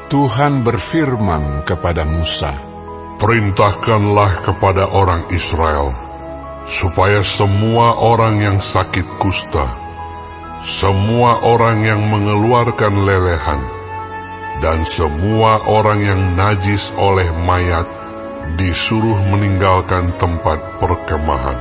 Tuhan berfirman kepada Musa, "Perintahkanlah kepada orang Israel, supaya semua orang yang sakit kusta, semua orang yang mengeluarkan lelehan, dan semua orang yang najis oleh mayat disuruh meninggalkan tempat perkemahan,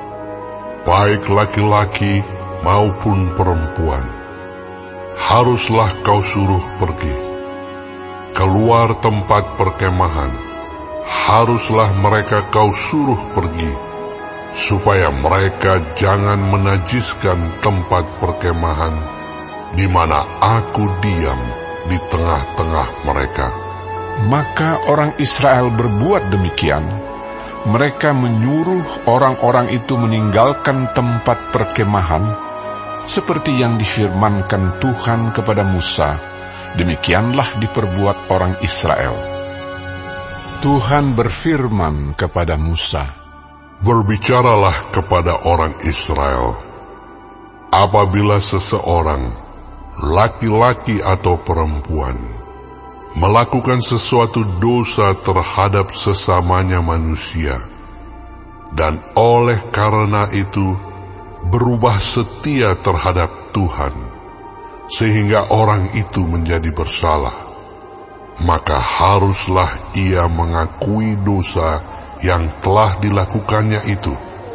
baik laki-laki maupun perempuan. Haruslah kau suruh pergi keluar tempat perkemahan, haruslah mereka kau suruh pergi, supaya mereka jangan menajiskan tempat perkemahan di mana aku diam di tengah-tengah mereka." Maka orang Israel berbuat demikian. Mereka menyuruh orang-orang itu meninggalkan tempat perkemahan, seperti yang difirmankan Tuhan kepada Musa. Demikianlah diperbuat orang Israel. Tuhan berfirman kepada Musa, "Berbicaralah kepada orang Israel, apabila seseorang, laki-laki atau perempuan, melakukan sesuatu dosa terhadap sesamanya manusia, dan oleh karena itu berubah setia terhadap Tuhan, sehingga orang itu menjadi bersalah, maka haruslah ia mengakui dosa yang telah dilakukannya itu,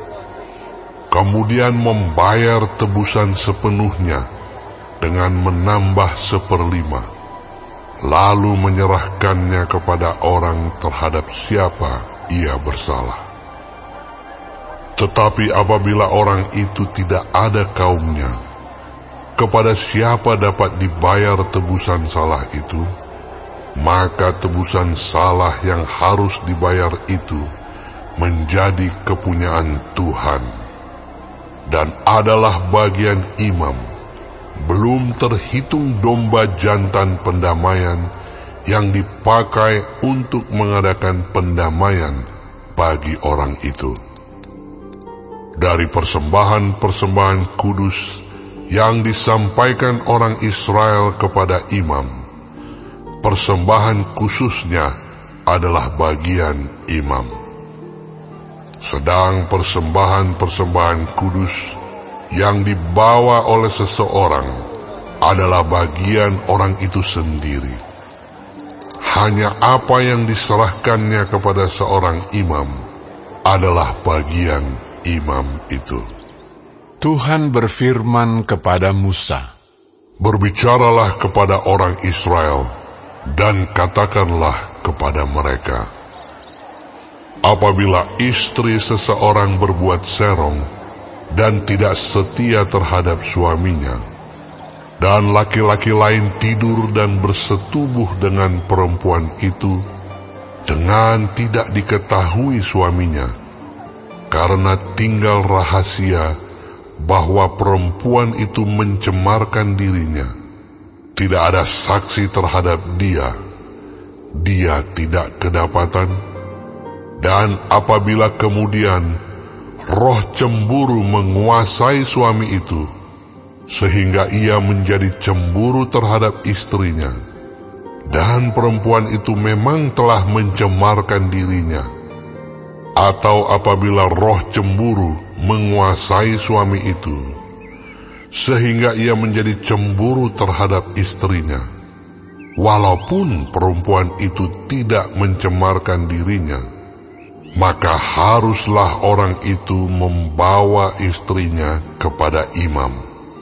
kemudian membayar tebusan sepenuhnya dengan menambah 1/5, lalu menyerahkannya kepada orang terhadap siapa ia bersalah. Tetapi apabila orang itu tidak ada kaumnya, kepada siapa dapat dibayar tebusan salah itu, maka tebusan salah yang harus dibayar itu menjadi kepunyaan Tuhan, dan adalah bagian imam, belum terhitung domba jantan pendamaian yang dipakai untuk mengadakan pendamaian bagi orang itu. Dari persembahan-persembahan kudus yang disampaikan orang Israel kepada imam, persembahan khususnya adalah bagian imam. Sedang persembahan-persembahan kudus yang dibawa oleh seseorang adalah bagian orang itu sendiri. Hanya apa yang diserahkannya kepada seorang imam adalah bagian imam itu. Tuhan berfirman kepada Musa, "Berbicaralah kepada orang Israel dan katakanlah kepada mereka, apabila istri seseorang berbuat serong dan tidak setia terhadap suaminya, dan laki-laki lain tidur dan bersetubuh dengan perempuan itu dengan tidak diketahui suaminya, karena tinggal rahasia bahwa perempuan itu mencemarkan dirinya, tidak ada saksi terhadap dia, dia tidak kedapatan. Dan apabila kemudian roh cemburu menguasai suami itu, sehingga ia menjadi cemburu terhadap istrinya, dan perempuan itu memang telah mencemarkan dirinya, atau apabila roh cemburu menguasai suami itu, sehingga ia menjadi cemburu terhadap istrinya, walaupun perempuan itu tidak mencemarkan dirinya, maka haruslah orang itu membawa istrinya kepada imam,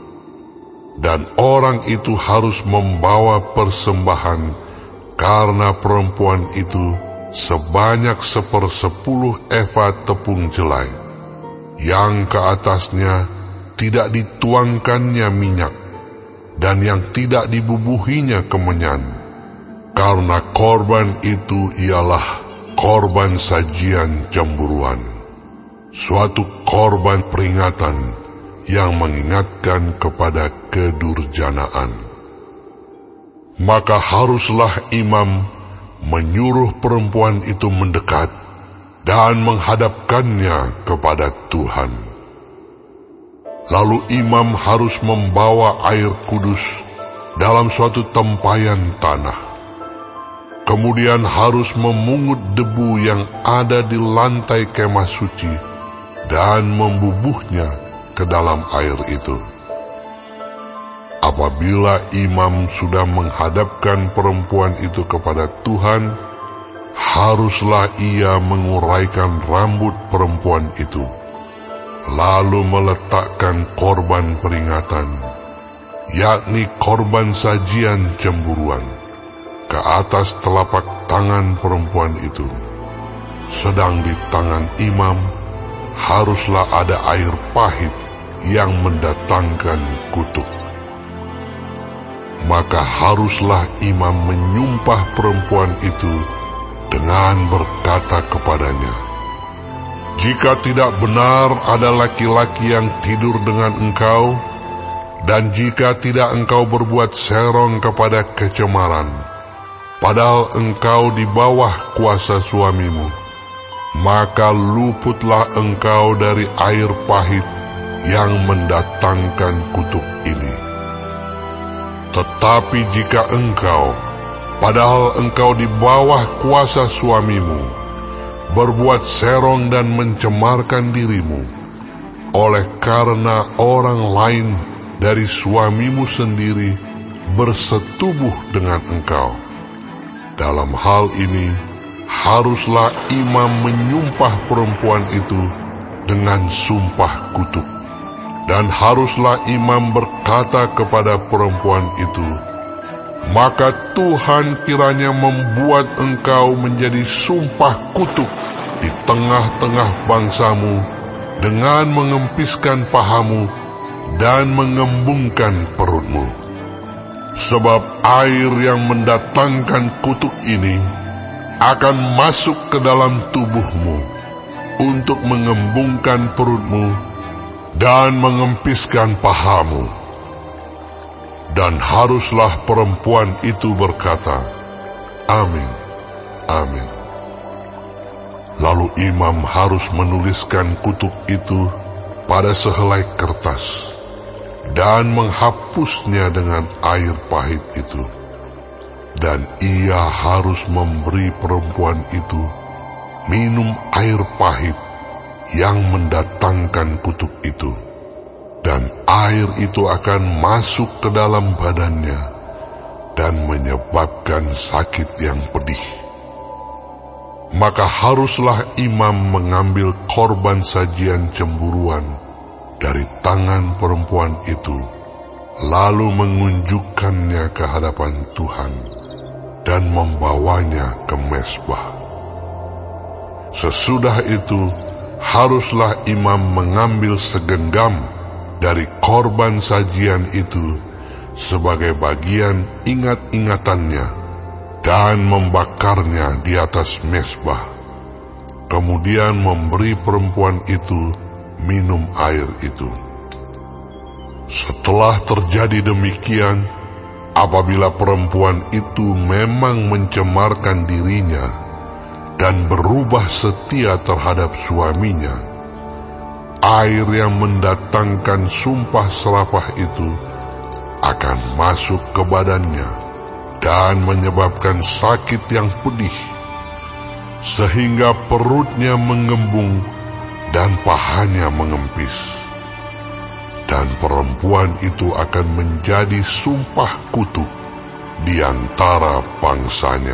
dan orang itu harus membawa persembahan karena perempuan itu sebanyak 1/10 eva tepung jelai, yang ke atasnya tidak dituangkannya minyak, dan yang tidak dibubuhinya kemenyan, karena korban itu ialah korban sajian cemburuan, suatu korban peringatan yang mengingatkan kepada kedurjanaan. Maka haruslah imam menyuruh perempuan itu mendekat dan menghadapkannya kepada Tuhan. Lalu imam harus membawa air kudus dalam suatu tempayan tanah, Kemudian harus memungut debu yang ada di lantai kemah suci dan membubuhnya ke dalam air itu. Apabila imam sudah menghadapkan perempuan itu kepada Tuhan, haruslah ia menguraikan rambut perempuan itu, lalu meletakkan korban peringatan, yakni korban sajian cemburuan, ke atas telapak tangan perempuan itu. Sedang di tangan imam haruslah ada air pahit yang mendatangkan kutuk. Maka haruslah imam menyumpah perempuan itu dengan berkata kepadanya, "Jika tidak benar ada laki-laki yang tidur dengan engkau, dan jika tidak engkau berbuat serong kepada kecemaran, padahal engkau di bawah kuasa suamimu, maka luputlah engkau dari air pahit yang mendatangkan kutuk ini. Tetapi jika engkau, padahal engkau di bawah kuasa suamimu, berbuat serong dan mencemarkan dirimu, oleh karena orang lain dari suamimu sendiri bersetubuh dengan engkau, dalam hal ini haruslah imam menyumpah perempuan itu dengan sumpah kutuk, dan haruslah imam berkata kepada perempuan itu, "Maka Tuhan kiranya membuat engkau menjadi sumpah kutuk di tengah-tengah bangsamu dengan mengempiskan pahamu dan mengembungkan perutmu. Sebab air yang mendatangkan kutuk ini akan masuk ke dalam tubuhmu untuk mengembungkan perutmu dan mengempiskan pahamu." Dan haruslah perempuan itu berkata, "Amin, amin." Lalu imam harus menuliskan kutuk itu pada sehelai kertas dan menghapusnya dengan air pahit itu. Dan ia harus memberi perempuan itu minum air pahit yang mendatangkan kutuk itu, dan air itu akan masuk ke dalam badannya dan menyebabkan sakit yang pedih. Maka haruslah imam mengambil korban sajian cemburuan dari tangan perempuan itu, lalu mengunjukkannya ke hadapan Tuhan dan membawanya ke mezbah. Sesudah itu haruslah imam mengambil segenggam dari korban sajian itu sebagai bagian ingat-ingatannya dan membakarnya di atas mezbah. Kemudian memberi perempuan itu minum air itu. Setelah terjadi demikian, apabila perempuan itu memang mencemarkan dirinya dan berubah setia terhadap suaminya, air yang mendatangkan sumpah serapah itu akan masuk ke badannya dan menyebabkan sakit yang pedih, sehingga perutnya mengembung dan pahanya mengempis. Dan perempuan itu akan menjadi sumpah kutuk di antara bangsanya.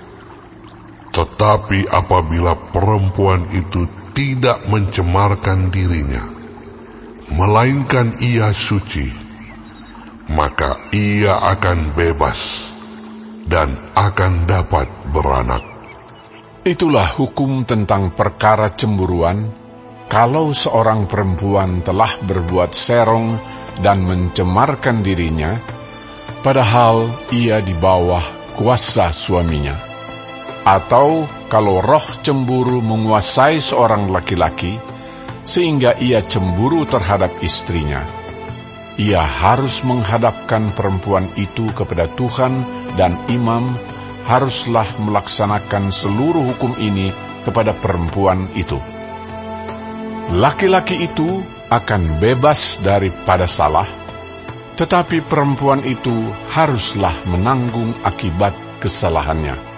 Tetapi apabila perempuan itu tidak mencemarkan dirinya, melainkan ia suci, maka ia akan bebas dan akan dapat beranak. Itulah hukum tentang perkara cemburuan, kalau seorang perempuan telah berbuat serong dan mencemarkan dirinya, padahal ia di bawah kuasa suaminya. Atau kalau roh cemburu menguasai seorang laki-laki, sehingga ia cemburu terhadap istrinya, ia harus menghadapkan perempuan itu kepada Tuhan, dan imam haruslah melaksanakan seluruh hukum ini kepada perempuan itu. Laki-laki itu akan bebas daripada salah, tetapi perempuan itu haruslah menanggung akibat kesalahannya.